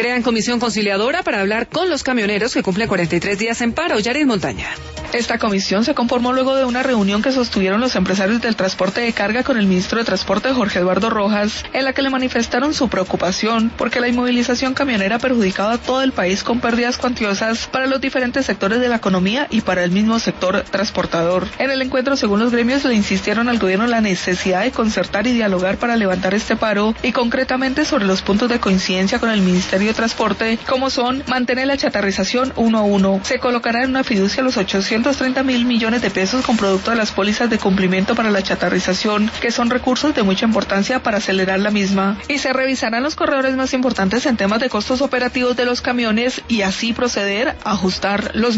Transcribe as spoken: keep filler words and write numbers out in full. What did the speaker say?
Crean comisión conciliadora para hablar con los camioneros que cumplen cuarenta y tres días en paro. Yaris Montaña. Esta comisión se conformó luego de una reunión que sostuvieron los empresarios del transporte de carga con el ministro de Transporte, Jorge Eduardo Rojas, en la que le manifestaron su preocupación porque la inmovilización camionera ha perjudicado a todo el país con pérdidas cuantiosas para los diferentes sectores de la economía y para el mismo sector transportador. En el encuentro, según los gremios, le insistieron al gobierno la necesidad de concertar y dialogar para levantar este paro y concretamente sobre los puntos de coincidencia con el Ministerio de Transporte, como son mantener la chatarrización uno a uno. Se colocará en una fiducia los ochocientos treinta mil millones de pesos con producto de las pólizas de cumplimiento para la chatarrización, que son recursos de mucha importancia para acelerar la misma, y se revisarán los corredores más importantes en temas de costos operativos de los camiones y así proceder a ajustar los